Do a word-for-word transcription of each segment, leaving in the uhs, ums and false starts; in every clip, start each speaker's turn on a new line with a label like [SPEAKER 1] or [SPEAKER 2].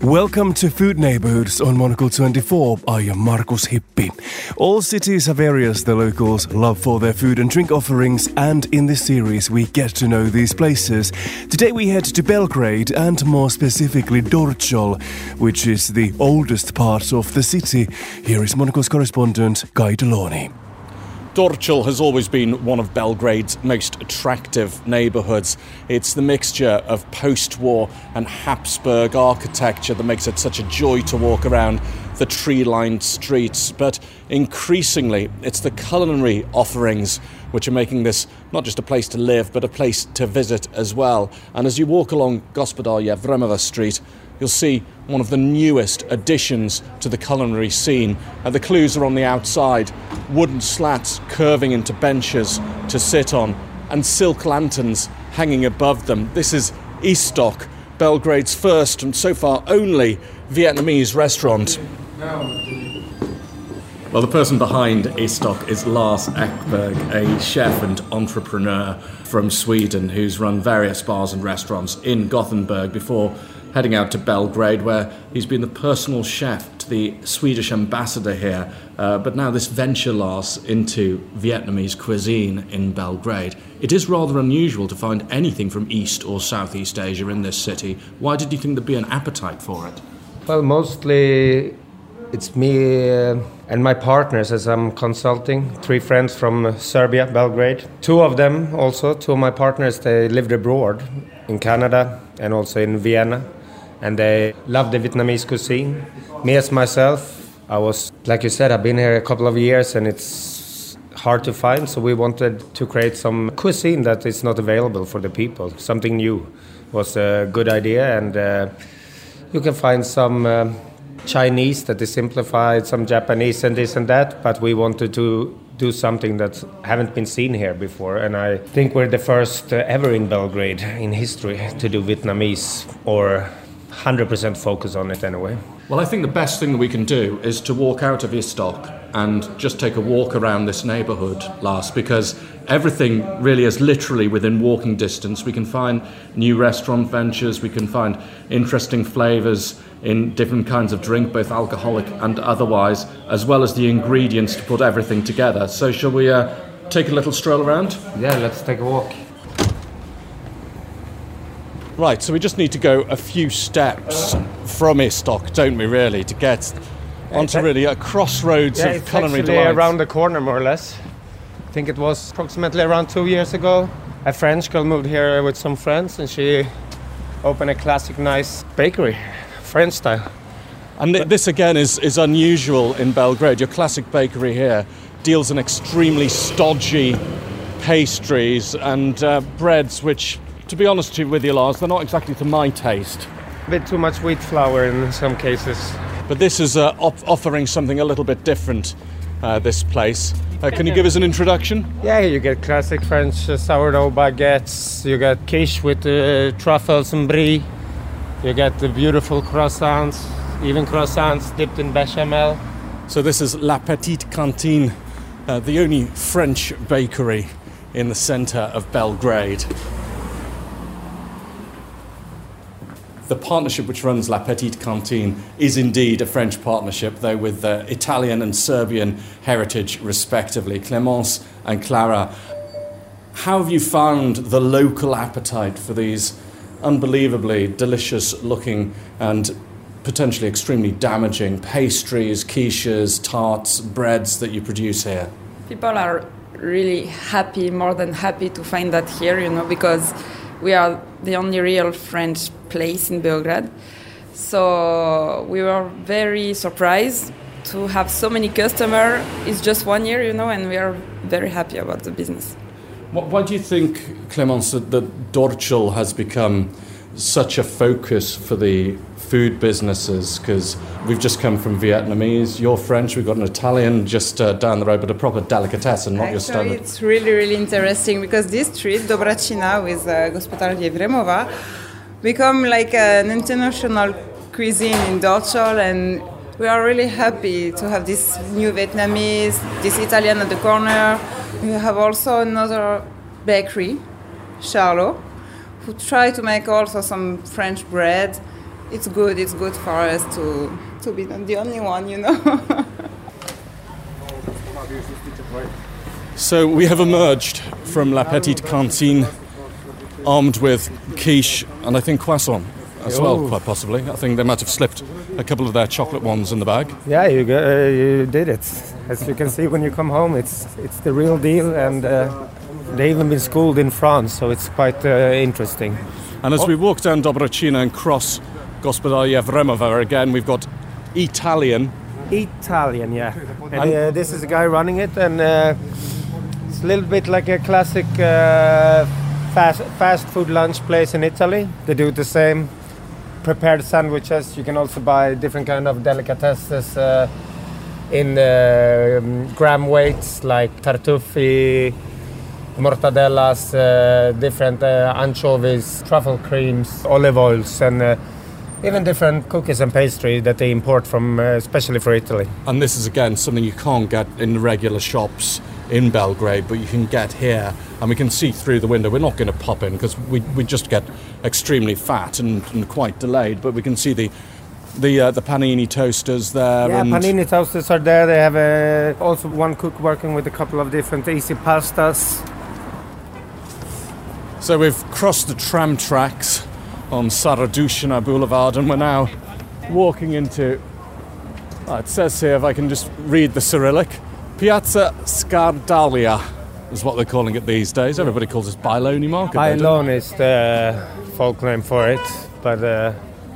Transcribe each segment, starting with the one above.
[SPEAKER 1] Welcome to Food Neighborhoods on Monocle twenty-four. I am Markus Hippi. All cities have areas the locals love for their food and drink offerings, and in this series we get to know these places. Today we head to Belgrade and more specifically Dorćol, which is the oldest part of the city. Here is Monocle's correspondent Guy Delorney.
[SPEAKER 2] Dorćol has always been one of Belgrade's most attractive neighbourhoods. It's the mixture of post-war and Habsburg architecture that makes it such a joy to walk around the tree-lined streets. But increasingly, it's the culinary offerings which are making this not just a place to live, but a place to visit as well. And as you walk along Gospodar Jevremova Street, you'll see one of the newest additions to the culinary scene. And the clues are on the outside. Wooden slats curving into benches to sit on, and silk lanterns hanging above them. This is Istok, Belgrade's first and so far only Vietnamese restaurant. Well, the person behind Istok is Lars Ekberg, a chef and entrepreneur from Sweden who's run various bars and restaurants in Gothenburg before heading out to Belgrade, where he's been the personal chef to the Swedish ambassador here. Uh, but now this venture, Lars, into Vietnamese cuisine in Belgrade. It is rather unusual to find anything from East or Southeast Asia in this city. Why did you think there'd be an appetite for it?
[SPEAKER 3] Well, mostly it's me uh, and my partners as I'm consulting. Three friends from Serbia, Belgrade. Two of them also, two of my partners, they lived abroad in Canada and also in Vienna. And they love the Vietnamese cuisine. Me as myself, I was, like you said, I've been here a couple of years and it's hard to find. So we wanted to create some cuisine that is not available for the people. Something new was a good idea. And uh, you can find some uh, Chinese that is simplified, some Japanese and this and that. But we wanted to do something that haven't been seen here before. And I think we're the first uh, ever in Belgrade in history to do Vietnamese, or one hundred percent focus on it anyway.
[SPEAKER 2] Well, I think the best thing that we can do is to walk out of Istok and just take a walk around this neighbourhood, Lars, because everything really is literally within walking distance. We can find new restaurant ventures, we can find interesting flavours in different kinds of drink, both alcoholic and otherwise, as well as the ingredients to put everything together. So shall we uh, take a little stroll around?
[SPEAKER 3] Yeah, let's take a walk.
[SPEAKER 2] Right, so we just need to go a few steps from Istok, don't we, really, to get onto really a crossroads
[SPEAKER 3] yeah,
[SPEAKER 2] of culinary
[SPEAKER 3] actually
[SPEAKER 2] delights.
[SPEAKER 3] Around the corner, more or less. I think it was approximately around two years ago. A French girl moved here with some friends and she opened a classic nice bakery, French style.
[SPEAKER 2] And th- this again is, is unusual in Belgrade. Your classic bakery here deals in extremely stodgy pastries and uh, breads which, to be honest with you, Lars, they're not exactly to my taste.
[SPEAKER 3] A bit too much wheat flour in some cases.
[SPEAKER 2] But this is uh, op- offering something a little bit different, uh, this place. Uh, can you give us an introduction?
[SPEAKER 3] Yeah, you get classic French uh, sourdough baguettes, you get quiche with uh, truffles and brie, you get the beautiful croissants, even croissants dipped in bechamel.
[SPEAKER 2] So this is La Petite Cantine, uh, the only French bakery in the centre of Belgrade. The partnership which runs La Petite Cantine is indeed a French partnership, though with uh, Italian and Serbian heritage respectively. Clémence and Clara, how have you found the local appetite for these unbelievably delicious looking and potentially extremely damaging pastries, quiches, tarts, breads that you produce here?
[SPEAKER 4] People are really happy, more than happy to find that here, you know, because we are the only real French place in Belgrade. So we were very surprised to have so many customers. It's just one year, you know, and we are very happy about the business.
[SPEAKER 2] Why do you think, Clémence, that, that Dorćol has become such a focus for the food businesses? Because we've just come from Vietnamese, you're French, we've got an Italian just uh, down the road, but a proper delicatessen, not
[SPEAKER 5] Actually,
[SPEAKER 2] your standard.
[SPEAKER 5] It's really, really interesting because this street, Dobračina, with uh, Gospodar Jevremova, become like an international cuisine in Dorćol, and we are really happy to have this new Vietnamese, this Italian at the corner. We have also another bakery, Charlot, who try to make also some French bread it's good. It's good for us to to be not the only one, you know.
[SPEAKER 2] So we have emerged from La Petite Cantine armed with quiche and I think croissant as well,
[SPEAKER 3] Ooh.
[SPEAKER 2] quite possibly. I think they might have slipped a couple of their chocolate ones in the bag.
[SPEAKER 3] Yeah, you go, uh, you did it. As you can see when you come home, it's it's the real deal, and uh, they even been schooled in France, so it's quite uh, interesting.
[SPEAKER 2] And as we walk down Dobracina and cross Gospodaria Vremova again, we've got Italian.
[SPEAKER 3] Italian, yeah. And uh, this is a guy running it, and uh, it's a little bit like a classic uh, fast fast food lunch place in Italy. They do the same. Prepared sandwiches. You can also buy different kind of delicatesses uh, in uh, gram weights like tartuffi, mortadellas, uh, different uh, anchovies, truffle creams, olive oils, and uh, even different cookies and pastry that they import from, uh, especially for Italy.
[SPEAKER 2] And this is again something you can't get in the regular shops in Belgrade, but you can get here, and we can see through the window. We're not going to pop in because we we just get extremely fat and, and quite delayed, but we can see the the uh, the panini toasters there.
[SPEAKER 3] Yeah,
[SPEAKER 2] and
[SPEAKER 3] panini toasters are there. They have uh, also one cook working with a couple of different easy pastas.
[SPEAKER 2] So we've crossed the tram tracks on Saradushina Boulevard, and we're now walking into, oh, it says here, if I can just read the Cyrillic, Piazza Skardalia is what they're calling it these days. Everybody calls it Bailoni Market.
[SPEAKER 3] Bailon is the folk name for it, but uh,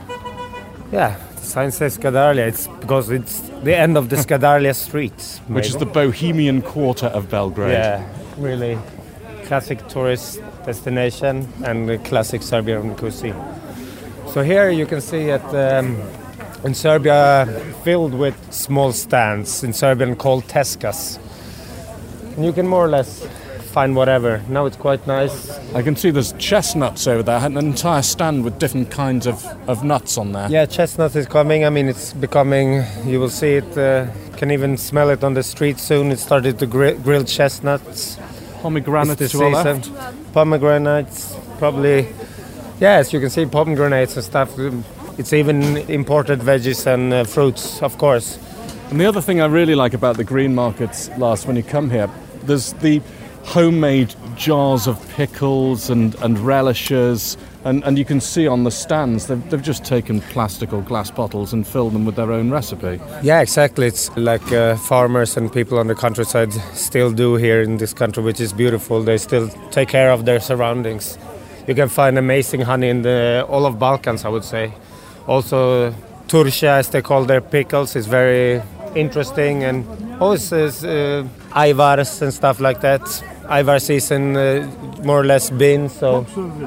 [SPEAKER 3] yeah, the sign says Skardalia. It's because it's the end of the Skardalia streets, maybe.
[SPEAKER 2] Which is the Bohemian quarter of Belgrade.
[SPEAKER 3] Yeah, really classic tourist destination and the classic Serbian cuisine. So here you can see it um, in Serbia filled with small stands, in Serbian called teskas. And you can more or less find whatever. Now it's quite nice.
[SPEAKER 2] I can see there's chestnuts over there, an entire stand with different kinds of, of nuts on there.
[SPEAKER 3] Yeah, chestnut is coming. I mean, it's becoming, you will see it, uh, can even smell it on the street soon. It started to grill, grill chestnuts.
[SPEAKER 2] Pomegranates
[SPEAKER 3] It's
[SPEAKER 2] to
[SPEAKER 3] the
[SPEAKER 2] our
[SPEAKER 3] season.
[SPEAKER 2] left.
[SPEAKER 3] Pomegranates, probably. Yes, you can see pomegranates and stuff. It's even imported veggies and uh, fruits, of course.
[SPEAKER 2] And the other thing I really like about the green markets, Lars, when you come here, there's the homemade jars of pickles and, and relishes, and, and you can see on the stands they've, they've just taken plastic or glass bottles and filled them with their own recipe.
[SPEAKER 3] Yeah, exactly. It's like uh, farmers and people on the countryside still do here in this country, which is beautiful. They still take care of their surroundings. You can find amazing honey in the all of Balkans, I would say. Also, turša, as they call their pickles, is very interesting, and always uh, ajvars and stuff like that. Ajvar season, uh, more or less been, so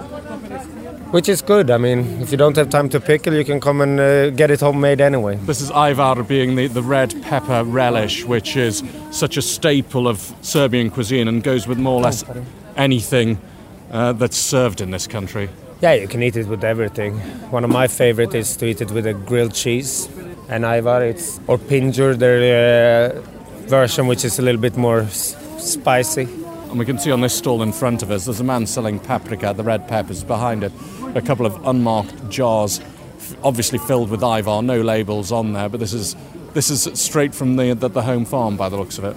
[SPEAKER 3] which is good. I mean, if you don't have time to pickle, you can come and uh, get it homemade anyway.
[SPEAKER 2] This is ajvar, being the, the red pepper relish, which is such a staple of Serbian cuisine and goes with more or less anything uh, that's served in this country.
[SPEAKER 3] Yeah, you can eat it with everything. One of my favorite is to eat it with a grilled cheese. And ajvar, it's or pinjur, their uh, version, which is a little bit more s- spicy.
[SPEAKER 2] And we can see on this stall in front of us, there's a man selling paprika, the red peppers. Behind it, a couple of unmarked jars, f- obviously filled with ajvar, no labels on there, but this is this is straight from the, the the home farm by the looks of it.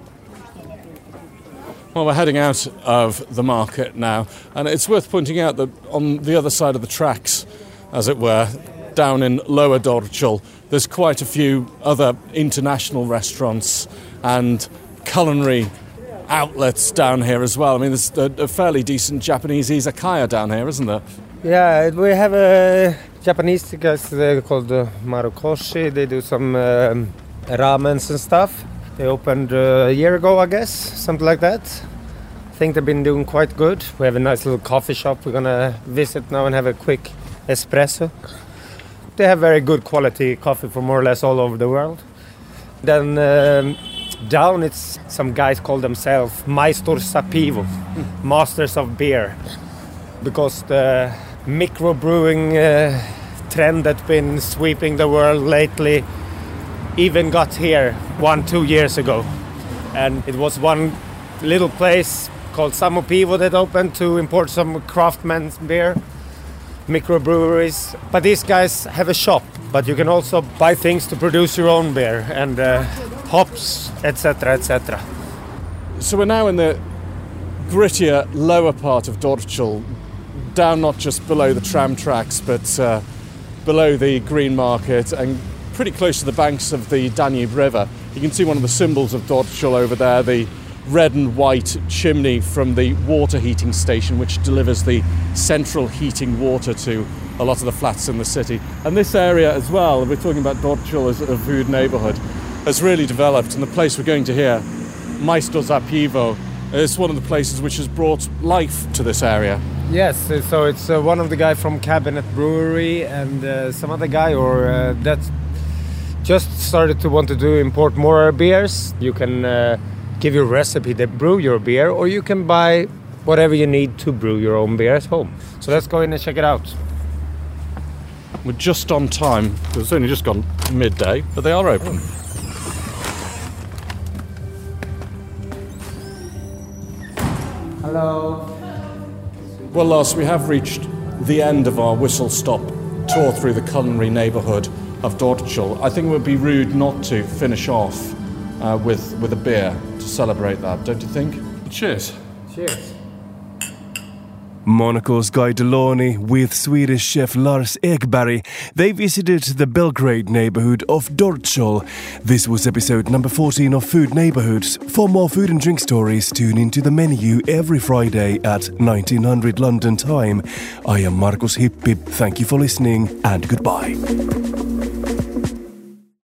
[SPEAKER 2] Well, we're heading out of the market now, and it's worth pointing out that on the other side of the tracks, as it were, down in Lower Dorčol, there's quite a few other international restaurants and culinary outlets down here as well. I mean, there's a, a fairly decent Japanese izakaya down here, isn't there?
[SPEAKER 3] Yeah, we have a Japanese guys they're called uh, Marukoshi. They do some um, ramens and stuff. They opened uh, a year ago, I guess, something like that. I think they've been doing quite good. We have a nice little coffee shop we're gonna visit now and have a quick espresso. They have very good quality coffee from more or less all over the world. Then um, down it's some guys call themselves Majstor sa pivo, masters of beer, because the microbrewing uh, trend that's been sweeping the world lately even got here one, two years ago. And it was one little place called Samo Pivo that opened to import some craftsman's beer. microbreweries. But these guys have a shop, but you can also buy things to produce your own beer and uh, hops, et cetera, et cetera.
[SPEAKER 2] So we're now in the grittier lower part of Dorčul, down not just below the tram tracks, but uh, below the Green Market and pretty close to the banks of the Danube River. You can see one of the symbols of Dorčul over there, the red and white chimney from the water heating station, which delivers the central heating water to a lot of the flats in the city. And this area as well, we're talking about Dorčul as a food neighbourhood, has really developed. And the place we're going to here, Maisto za Pivo, is one of the places which has brought life to this area.
[SPEAKER 3] Yes, so it's uh, one of the guy from Cabinet Brewery and uh, some other guy or uh, that just started to want to do import more beers. You can uh, give your recipe to brew your beer, or you can buy whatever you need to brew your own beer at home. So let's go in and check it out.
[SPEAKER 2] We're just on time. It's only just gone midday, but they are open.
[SPEAKER 3] Hello.
[SPEAKER 2] Well, Lars, we have reached the end of our whistle-stop tour through the culinary neighbourhood of Dorčul. I think it would be rude not to finish off uh, with, with a beer to celebrate that, don't you think? Cheers.
[SPEAKER 3] Cheers.
[SPEAKER 1] Monocle's Guy Delorny with Swedish chef Lars Ekberg. They visited the Belgrade neighbourhood of Dorčul. This was episode number fourteen of Food Neighbourhoods. For more food and drink stories, tune into the menu every Friday at nineteen hundred London time. I am Markus Hippi. Thank you for listening and goodbye.